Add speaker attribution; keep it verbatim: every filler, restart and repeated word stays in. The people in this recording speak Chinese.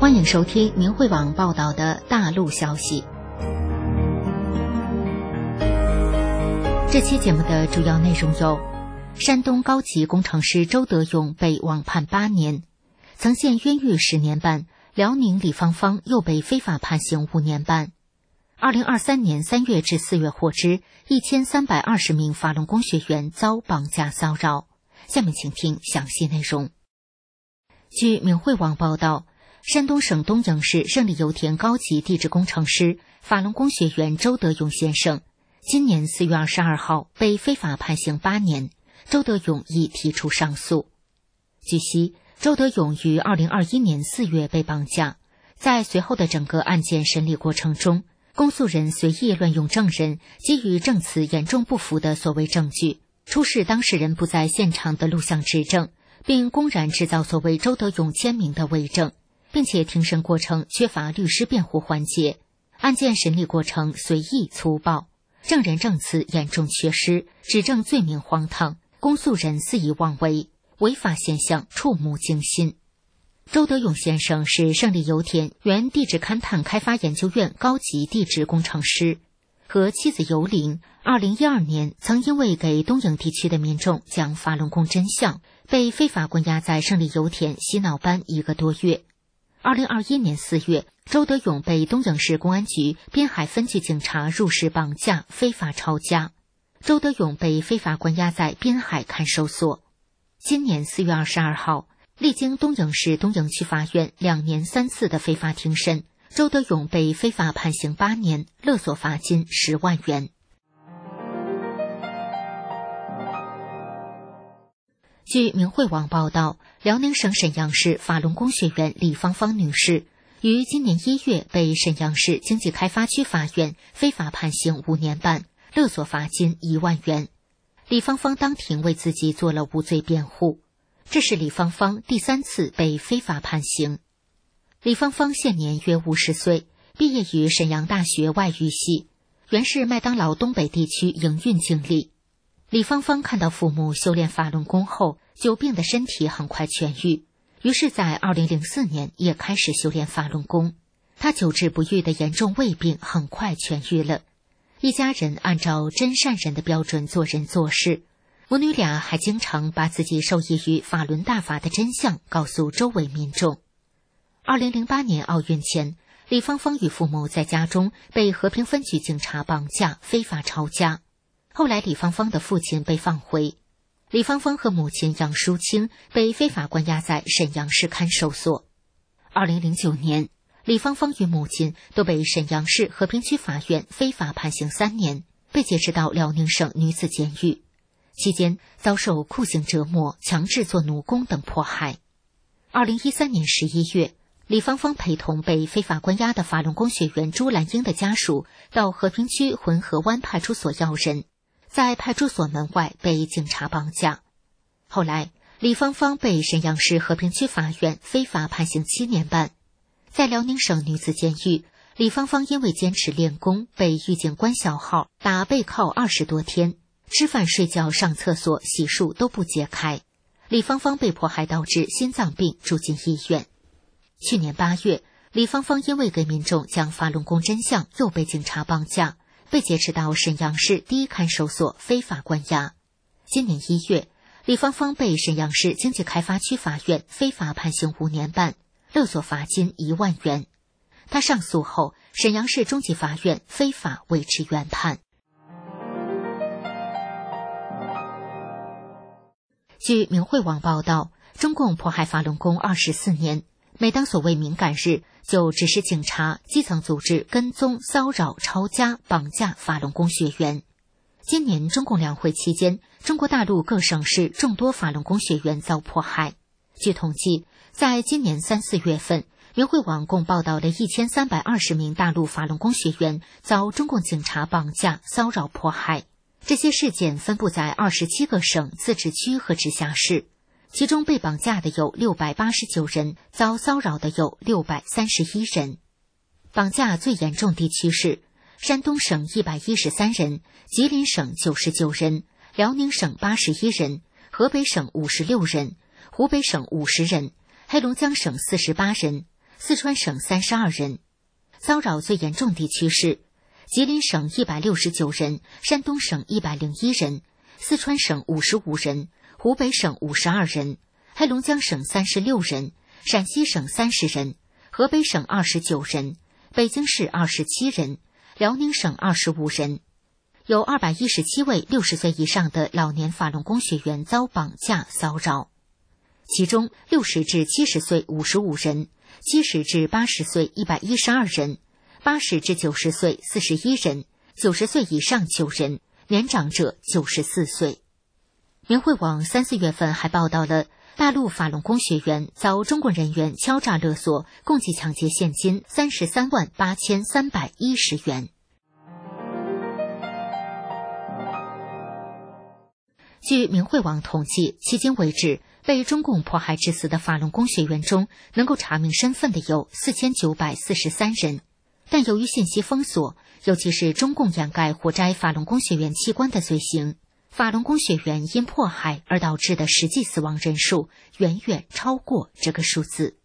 Speaker 1: 欢迎收听明慧网报道的大陆消息。这期节目的主要内容有：山东高级工程师周德勇被网判八年，曾陷冤狱十年半；辽宁李芳芳又被非法判刑五年半。二零二三年三月至四月获知，一千三百二十名法轮功学员遭绑架骚扰。下面请听详细内容。据明慧网报道，山东省东营市胜利油田高级地质工程师、法轮功学员周德勇先生，今年四月二十二号被非法判刑八年，周德勇已提出上诉。据悉，周德勇于二零二一年四月被绑架，在随后的整个案件审理过程中，公诉人随意乱用证人基于证词严重不符的所谓证据，出示当事人不在现场的录像指证，并公然制造所谓周德勇签名的伪证，并且庭审过程缺乏律师辩护环节，案件审理过程随意粗暴，证人证词严重缺失，指证罪名荒唐，公诉人肆意妄为，违法现象触目惊心。周德勇先生是胜利油田原地质勘探开发研究院高级地质工程师，和妻子尤玲二零一二年曾因为给东营地区的民众讲法轮功真相，被非法关押在胜利油田洗脑班一个多月。二零二一年四月，周德勇被东营市公安局滨海分局警察入室绑架，非法抄家。周德勇被非法关押在滨海看守所。今年四月二十二号，历经东营市东营区法院两年三次的非法庭审，周德勇被非法判刑八年，勒索罚金十万元。据明慧网报道，辽宁省沈阳市法轮功学员李芳芳女士于今年一月被沈阳市经济开发区法院非法判刑五年半，勒索罚金一万元。李芳芳当庭为自己做了无罪辩护，这是李芳芳第三次被非法判刑。李芳芳现年约五十岁，毕业于沈阳大学外语系，原是麦当劳东北地区营运经理。李芳芳看到父母修炼法轮功后，久病的身体很快痊愈，于是在二零零四年也开始修炼法轮功。她久治不愈的严重胃病很快痊愈了，一家人按照真善人的标准做人做事，母女俩还经常把自己受益于法轮大法的真相告诉周围民众。二零零八年奥运前，李芳芳与父母在家中被和平分局警察绑架，非法抄家。后来李芳芳的父亲被放回，李芳芳和母亲杨淑清被非法关押在沈阳市看守所。二零零九年，李芳芳与母亲都被沈阳市和平区法院非法判刑三年，被劫持到辽宁省女子监狱，期间遭受酷刑折磨、强制做奴工等迫害。二零一三年十一月，李芳芳陪同被非法关押的法轮功学员朱兰英的家属到和平区浑河湾派出所要人，在派出所门外被警察绑架。后来，李芳芳被沈阳市和平区法院非法判刑七年半。在辽宁省女子监狱，李芳芳因为坚持练功，被狱警关小号打背靠二十多天，吃饭、睡觉、上厕所、洗漱都不解开。李芳芳被迫害导致心脏病，住进医院。去年八月，李芳芳因为给民众讲法轮功真相，又被警察绑架，被劫持到沈阳市第一看守所非法关押。今年一月，李芳芳被沈阳市经济开发区法院非法判刑五年半，勒索罚金一万元。她上诉后，沈阳市中级法院非法维持原判。据明慧网报道，中共迫害法轮功二十四年，每当所谓敏感日，就指使警察、基层组织跟踪、骚扰、抄家、绑架法轮功学员。今年中共两会期间，中国大陆各省市众多法轮功学员遭迫害。据统计，在今年三四月份，明慧网共报道了一千三百二十名大陆法轮功学员遭中共警察绑架、骚扰、迫害。这些事件分布在二十七个省、自治区和直辖市。其中被绑架的有六百八十九人，遭骚扰的有六百三十一人。绑架最严重地区是山东省一百一十三人，吉林省九十九人，辽宁省八十一人，河北省五十六人，湖北省五十人，黑龙江省四十八人， 四川省三十二人。骚扰最严重地区是吉林省一百六十九人，山东省一百零一人，四川省五十五人，湖北省五十二人，黑龙江省三十六人，陕西省三十人，河北省二十九人，北京市二十七人，辽宁省二十五人。有二百一十七位六十岁以上的老年法轮功学员遭绑架骚扰，其中六十至七十岁五十五人，七十至八十岁一百一十二人，八十至九十岁四十一人，九十岁以上九人，年长者九十四岁。明慧网三四月份还报道了大陆法轮功学员遭中国人员敲诈勒索，共计抢劫现金三十三万八千三百一十元。据明慧网统计，迄今为止，被中共迫害致死的法轮功学员中，能够查明身份的有四千九百四十三人。但由于信息封锁，尤其是中共掩盖活摘法轮功学员器官的罪行，法轮功学员因迫害而导致的实际死亡人数远远超过这个数字。